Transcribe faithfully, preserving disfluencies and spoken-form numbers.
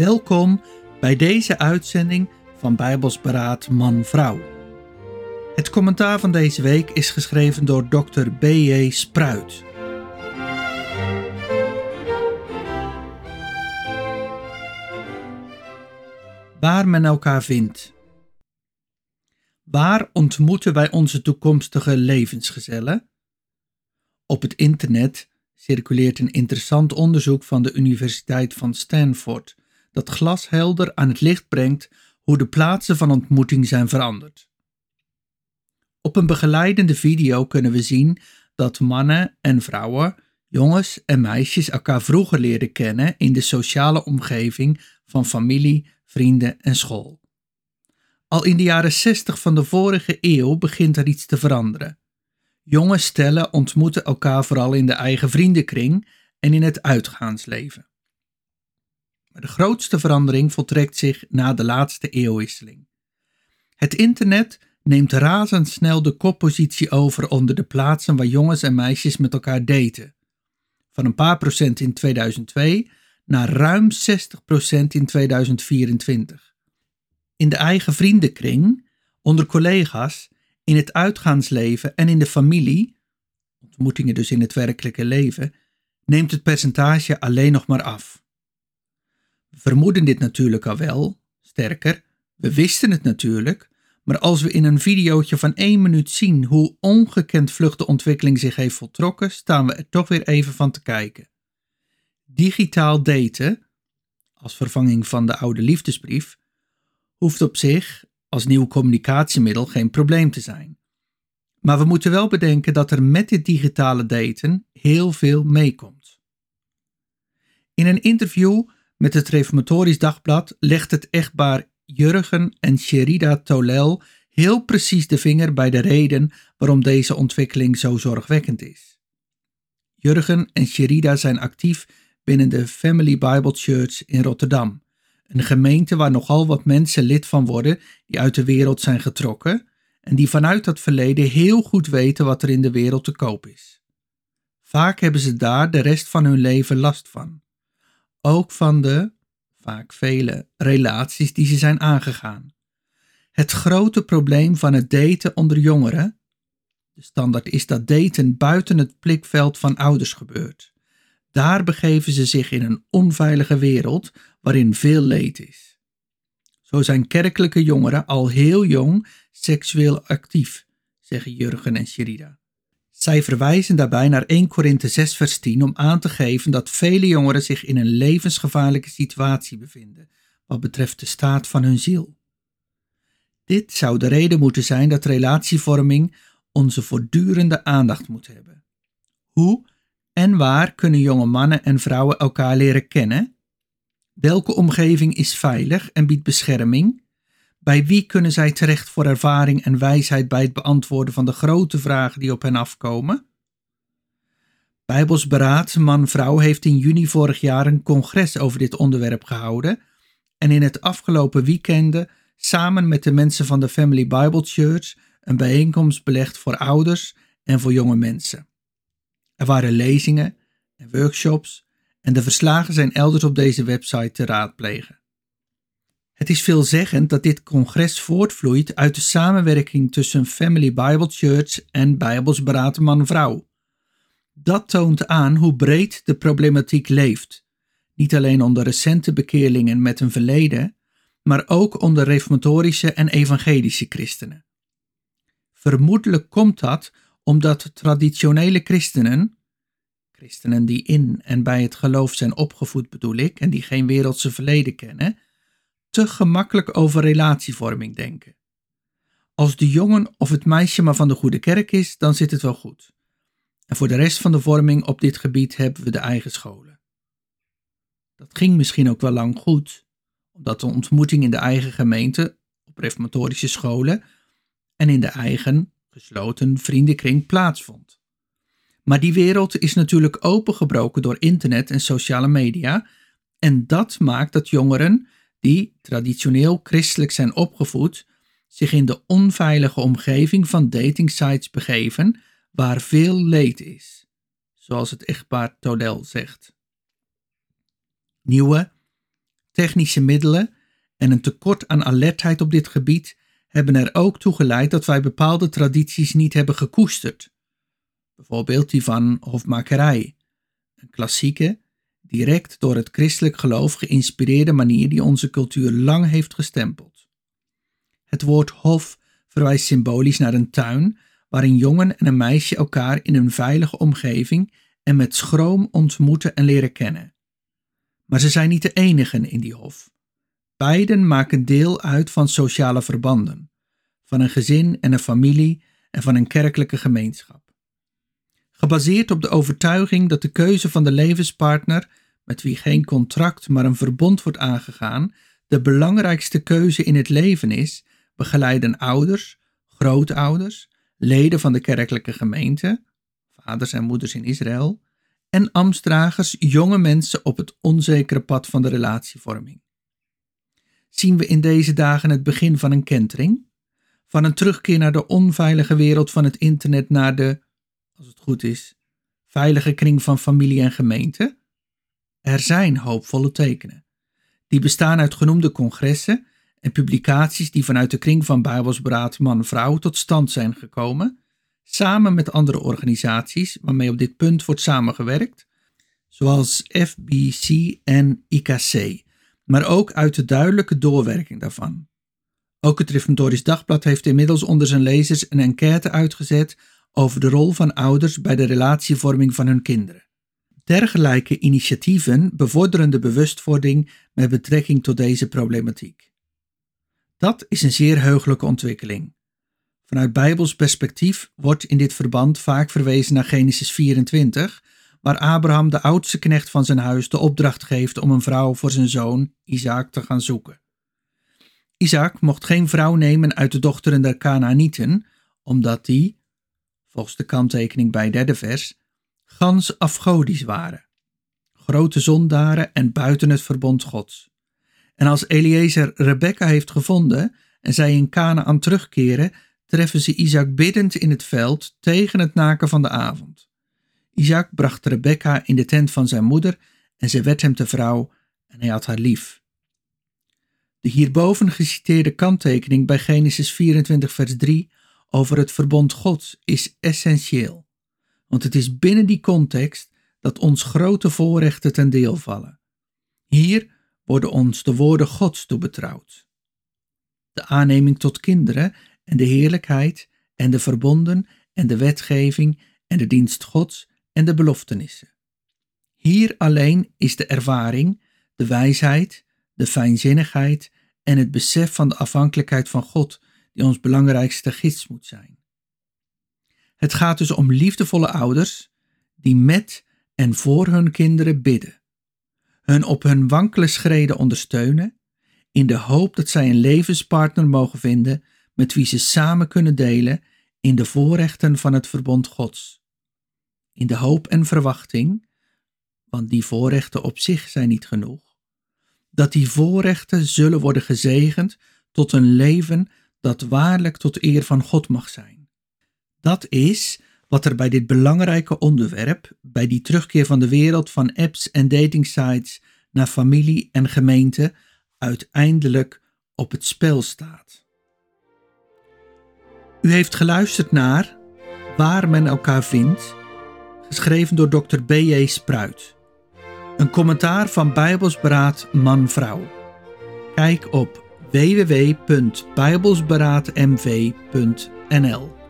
Welkom bij deze uitzending van Bijbels Beraad Man-Vrouw. Het commentaar van deze week is geschreven door dokter B J Spruit. Waar men elkaar vindt. Waar ontmoeten wij onze toekomstige levensgezellen? Op het internet circuleert een interessant onderzoek van de Universiteit van Stanford dat glashelder aan het licht brengt hoe de plaatsen van ontmoeting zijn veranderd. Op een begeleidende video kunnen we zien dat mannen en vrouwen, jongens en meisjes elkaar vroeger leren kennen in de sociale omgeving van familie, vrienden en school. Al in de jaren zestig van de vorige eeuw begint er iets te veranderen. Jonge stellen ontmoeten elkaar vooral in de eigen vriendenkring en in het uitgaansleven. Maar de grootste verandering voltrekt zich na de laatste eeuwwisseling. Het internet neemt razendsnel de koppositie over onder de plaatsen waar jongens en meisjes met elkaar daten. Van een paar procent in tweeduizend twee naar ruim zestig procent in tweeduizend vierentwintig. In de eigen vriendenkring, onder collega's, in het uitgaansleven en in de familie, ontmoetingen dus in het werkelijke leven, neemt het percentage alleen nog maar af. We vermoeden dit natuurlijk al wel, sterker, we wisten het natuurlijk, maar als we in een videootje van één minuut zien hoe ongekend vlug de ontwikkeling zich heeft voltrokken, staan we er toch weer even van te kijken. Digitaal daten, als vervanging van de oude liefdesbrief, hoeft op zich als nieuw communicatiemiddel geen probleem te zijn. Maar we moeten wel bedenken dat er met dit digitale daten heel veel meekomt. In een interview met het Reformatorisch Dagblad legt het echtpaar Jurgen en Sherida Tolel heel precies de vinger bij de reden waarom deze ontwikkeling zo zorgwekkend is. Jurgen en Sherida zijn actief binnen de Family Bible Church in Rotterdam, een gemeente waar nogal wat mensen lid van worden die uit de wereld zijn getrokken en die vanuit dat verleden heel goed weten wat er in de wereld te koop is. Vaak hebben ze daar de rest van hun leven last van. Ook van de, vaak vele, relaties die ze zijn aangegaan. Het grote probleem van het daten onder jongeren, de standaard is dat daten buiten het blikveld van ouders gebeurt. Daar begeven ze zich in een onveilige wereld waarin veel leed is. Zo zijn kerkelijke jongeren al heel jong seksueel actief, zeggen Jurgen en Sherida. Zij verwijzen daarbij naar eerste Korinthe zes vers tien om aan te geven dat vele jongeren zich in een levensgevaarlijke situatie bevinden, wat betreft de staat van hun ziel. Dit zou de reden moeten zijn dat relatievorming onze voortdurende aandacht moet hebben. Hoe en waar kunnen jonge mannen en vrouwen elkaar leren kennen? Welke omgeving is veilig en biedt bescherming? Bij wie kunnen zij terecht voor ervaring en wijsheid bij het beantwoorden van de grote vragen die op hen afkomen? Bijbels Beraad Man-Vrouw heeft in juni vorig jaar een congres over dit onderwerp gehouden en in het afgelopen weekende samen met de mensen van de Family Bible Church een bijeenkomst belegd voor ouders en voor jonge mensen. Er waren lezingen en workshops en de verslagen zijn elders op deze website te raadplegen. Het is veelzeggend dat dit congres voortvloeit uit de samenwerking tussen Family Bible Church en Bijbels Beraad Man-Vrouw. Dat toont aan hoe breed de problematiek leeft, niet alleen onder recente bekeerlingen met een verleden, maar ook onder reformatorische en evangelische christenen. Vermoedelijk komt dat omdat traditionele christenen, christenen die in en bij het geloof zijn opgevoed bedoel ik, en die geen wereldse verleden kennen, te gemakkelijk over relatievorming denken. Als de jongen of het meisje maar van de goede kerk is, dan zit het wel goed. En voor de rest van de vorming op dit gebied hebben we de eigen scholen. Dat ging misschien ook wel lang goed, omdat de ontmoeting in de eigen gemeente, op reformatorische scholen en in de eigen, gesloten vriendenkring plaatsvond. Maar die wereld is natuurlijk opengebroken door internet en sociale media en dat maakt dat jongeren die traditioneel christelijk zijn opgevoed, zich in de onveilige omgeving van datingsites begeven waar veel leed is, zoals het echtpaar Tolel zegt. Nieuwe, Technische middelen en een tekort aan alertheid op dit gebied hebben er ook toe geleid dat wij bepaalde tradities niet hebben gekoesterd. Bijvoorbeeld die van hofmakerij, een klassieke, direct door het christelijk geloof geïnspireerde manier die onze cultuur lang heeft gestempeld. Het woord hof verwijst symbolisch naar een tuin waar een jongen en een meisje elkaar in een veilige omgeving en met schroom ontmoeten en leren kennen. Maar ze zijn niet de enigen in die hof. Beiden maken deel uit van sociale verbanden, van een gezin en een familie en van een kerkelijke gemeenschap. Gebaseerd op de overtuiging dat de keuze van de levenspartner, met wie geen contract maar een verbond wordt aangegaan, de belangrijkste keuze in het leven is, begeleiden ouders, grootouders, leden van de kerkelijke gemeente, vaders en moeders in Israël, en ambtsdragers jonge mensen op het onzekere pad van de relatievorming. Zien we in deze dagen het begin van een kentering? Van een terugkeer naar de onveilige wereld van het internet naar de, als het goed is, veilige kring van familie en gemeente? Er zijn hoopvolle tekenen. Die bestaan uit genoemde congressen en publicaties die vanuit de kring van Bijbels Beraad Man-Vrouw tot stand zijn gekomen, samen met andere organisaties waarmee op dit punt wordt samengewerkt, zoals F B C en I K C, maar ook uit de duidelijke doorwerking daarvan. Ook het Reformatorisch Dagblad heeft inmiddels onder zijn lezers een enquête uitgezet over de rol van ouders bij de relatievorming van hun kinderen. Dergelijke initiatieven bevorderen de bewustwording met betrekking tot deze problematiek. Dat is een zeer heugelijke ontwikkeling. Vanuit Bijbels perspectief wordt in dit verband vaak verwezen naar Genesis vierentwintig, waar Abraham de oudste knecht van zijn huis de opdracht geeft om een vrouw voor zijn zoon Isaac te gaan zoeken. Isaac mocht geen vrouw nemen uit de dochteren der Kanaanieten, omdat die, volgens de kanttekening bij het derde vers, gans afgodisch waren, grote zondaren en buiten het verbond Gods. En als Eliezer Rebekka heeft gevonden en zij in Kanaan terugkeren, treffen ze Isaac biddend in het veld tegen het naken van de avond. Isaac bracht Rebekka in de tent van zijn moeder en ze werd hem te vrouw en hij had haar lief. De hierboven geciteerde kanttekening bij Genesis vierentwintig vers drie over het verbond Gods is essentieel, want het is binnen die context dat ons grote voorrechten ten deel vallen. Hier worden ons de woorden Gods toebetrouwd. De aanneming tot kinderen en de heerlijkheid en de verbonden en de wetgeving en de dienst Gods en de beloftenissen. Hier alleen is de ervaring, de wijsheid, de fijnzinnigheid en het besef van de afhankelijkheid van God die ons belangrijkste gids moet zijn. Het gaat dus om liefdevolle ouders die met en voor hun kinderen bidden, hun op hun wankele schreden ondersteunen, in de hoop dat zij een levenspartner mogen vinden met wie ze samen kunnen delen in de voorrechten van het verbond Gods. In de hoop en verwachting, want die voorrechten op zich zijn niet genoeg, dat die voorrechten zullen worden gezegend tot een leven dat waarlijk tot eer van God mag zijn. Dat is wat er bij dit belangrijke onderwerp, bij die terugkeer van de wereld van apps en datingsites naar familie en gemeente, uiteindelijk op het spel staat. U heeft geluisterd naar Waar men elkaar vindt, geschreven door dokter B J Spruit. Een commentaar van Bijbels Beraad Man-Vrouw. Kijk op w w w punt bijbelsberaadmv punt n l.